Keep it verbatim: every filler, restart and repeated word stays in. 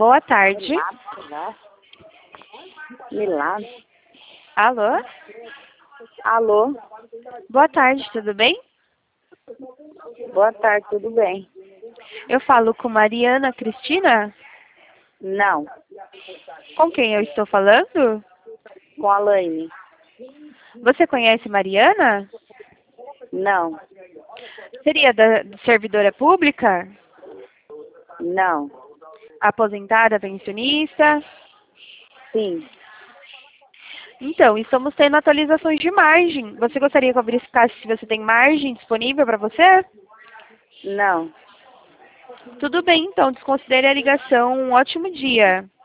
Boa tarde. Milagre. Alô? Alô? Boa tarde, tudo bem? Boa tarde, tudo bem? Eu falo com Mariana Cristina? Não, Com quem eu estou falando? com a Laine. Você conhece Mariana? Não, Seria da servidora pública? não, Aposentada, pensionista? sim, Então, estamos tendo atualizações de margem. Você gostaria que eu verificasse se você tem margem disponível para você? não. Tudo bem, então. Desconsidere a ligação. Um ótimo dia.